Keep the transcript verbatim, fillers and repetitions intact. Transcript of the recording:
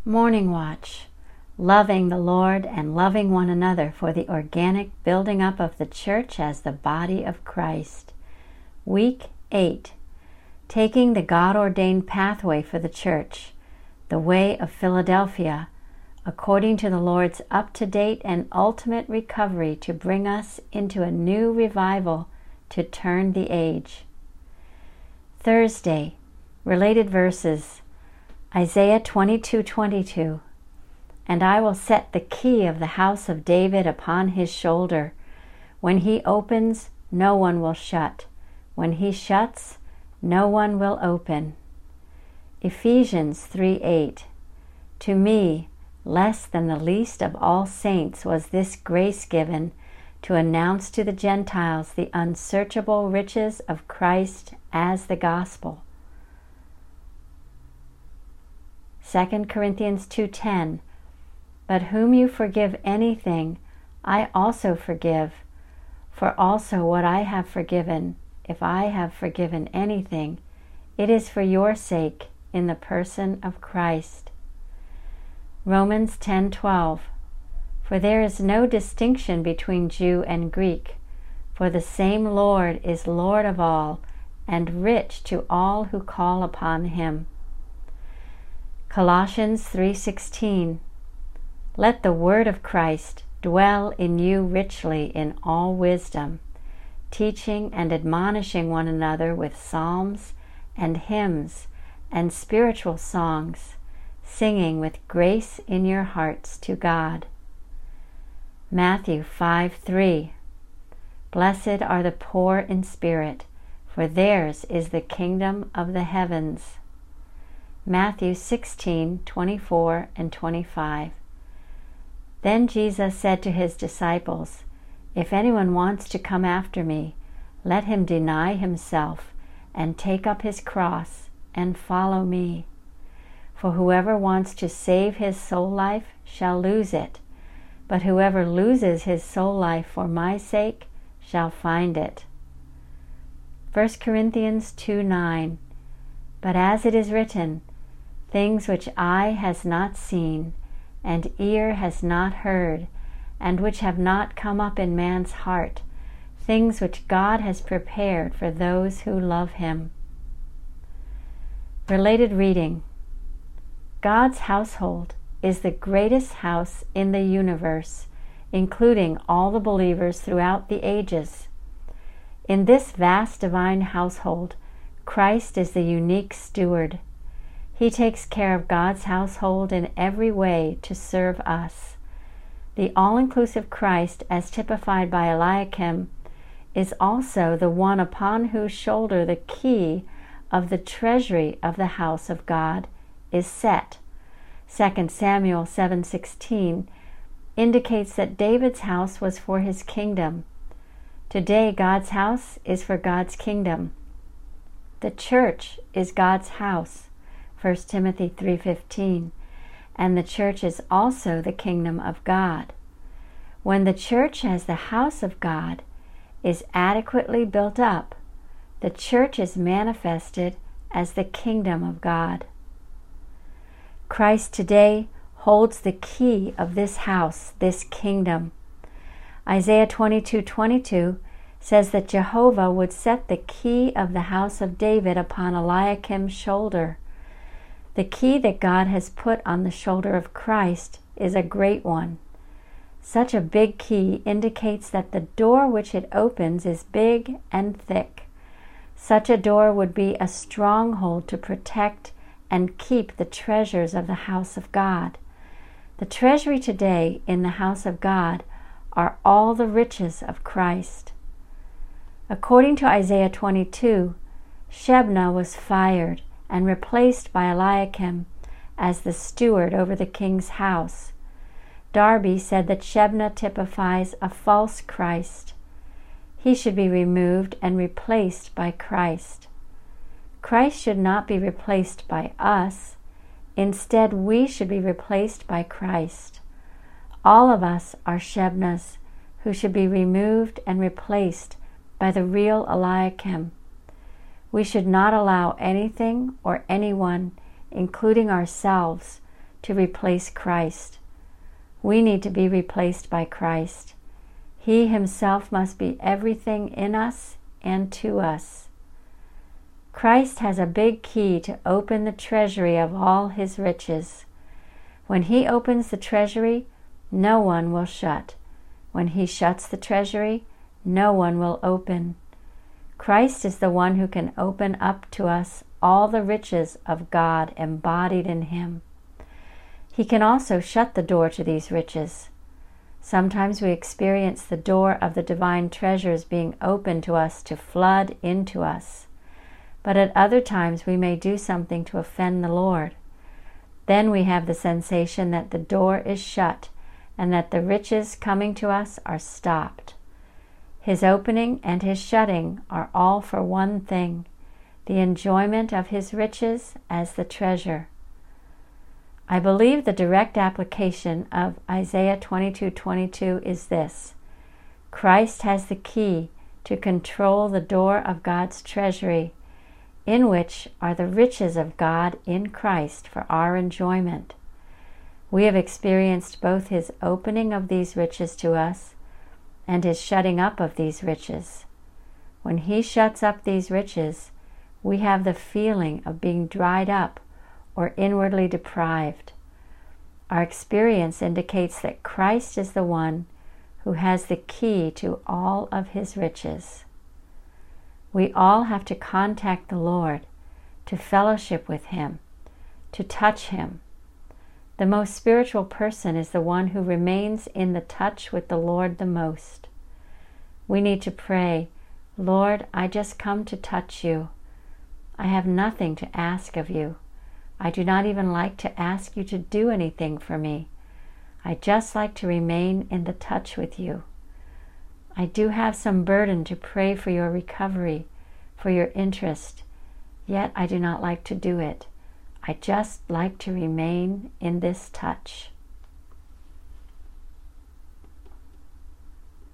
Morning Watch, loving the Lord and loving one another for the organic building up of the church as the body of Christ. Week eight, taking the God-ordained pathway for the church, the way of Philadelphia, according to the Lord's up-to-date and ultimate recovery to bring us into a new revival to turn the age. Thursday, related verses, Isaiah twenty-two twenty-two, and I will set the key of the house of David upon his shoulder. When he opens, no one will shut. When he shuts, no one will open. Ephesians three eight, to me, less than the least of all saints, was this grace given, to announce to the Gentiles the unsearchable riches of Christ as the gospel. Second Corinthians two ten, but whom you forgive anything, I also forgive. For also what I have forgiven, if I have forgiven anything, it is for your sake in the person of Christ. Romans ten twelve, for there is no distinction between Jew and Greek, for the same Lord is Lord of all, and rich to all who call upon him. Colossians three sixteen, let the word of Christ dwell in you richly in all wisdom, teaching and admonishing one another with psalms and hymns and spiritual songs, singing with grace in your hearts to God. Matthew five three, blessed are the poor in spirit, for theirs is the kingdom of the heavens. Matthew sixteen twenty-four and twenty-five. Then Jesus said to his disciples, if anyone wants to come after me, let him deny himself and take up his cross and follow me. For whoever wants to save his soul life shall lose it, but whoever loses his soul life for my sake shall find it. First Corinthians two nine, but as it is written, things which eye has not seen, and ear has not heard, and which have not come up in man's heart, things which God has prepared for those who love him. Related reading, God's household is the greatest house in the universe, including all the believers throughout the ages. In this vast divine household, Christ is the unique steward. He takes care of God's household in every way to serve us. The all-inclusive Christ, as typified by Eliakim, is also the one upon whose shoulder the key of the treasury of the house of God is set. Second Samuel seven sixteen indicates that David's house was for his kingdom. Today, God's house is for God's kingdom. The church is God's house. First Timothy three fifteen, and the church is also the kingdom of God. When the church as the house of God is adequately built up, the church is manifested as the kingdom of God. Christ today holds the key of this house, this kingdom. Isaiah twenty-two twenty-two says that Jehovah would set the key of the house of David upon Eliakim's shoulder. The key that God has put on the shoulder of Christ is a great one. Such a big key indicates that the door which it opens is big and thick. Such a door would be a stronghold to protect and keep the treasures of the house of God. The treasury today in the house of God are all the riches of Christ. According to Isaiah twenty-two, Shebna was fired and replaced by Eliakim as the steward over the king's house. Darby said that Shebna typifies a false Christ. He should be removed and replaced by Christ. Christ should not be replaced by us. Instead, we should be replaced by Christ. All of us are Shebnas who should be removed and replaced by the real Eliakim. We should not allow anything or anyone, including ourselves, to replace Christ. We need to be replaced by Christ. He himself must be everything in us and to us. Christ has a big key to open the treasury of all his riches. When he opens the treasury, no one will shut. When he shuts the treasury, no one will open. Christ is the one who can open up to us all the riches of God embodied in him. He can also shut the door to these riches. Sometimes we experience the door of the divine treasures being open to us to flood into us. But at other times we may do something to offend the Lord. Then we have the sensation that the door is shut and that the riches coming to us are stopped. His opening and his shutting are all for one thing, the enjoyment of his riches as the treasure. I believe the direct application of Isaiah twenty-two twenty-two is this: Christ has the key to control the door of God's treasury, in which are the riches of God in Christ for our enjoyment. We have experienced both his opening of these riches to us and his shutting up of these riches. When he shuts up these riches, we have the feeling of being dried up or inwardly deprived. Our experience indicates that Christ is the one who has the key to all of his riches. We all have to contact the Lord, to fellowship with him, to touch him. The most spiritual person is the one who remains in the touch with the Lord the most. We need to pray, Lord, I just come to touch you. I have nothing to ask of you. I do not even like to ask you to do anything for me. I just like to remain in the touch with you. I do have some burden to pray for your recovery, for your interest, yet I do not like to do it. I just like to remain in this touch.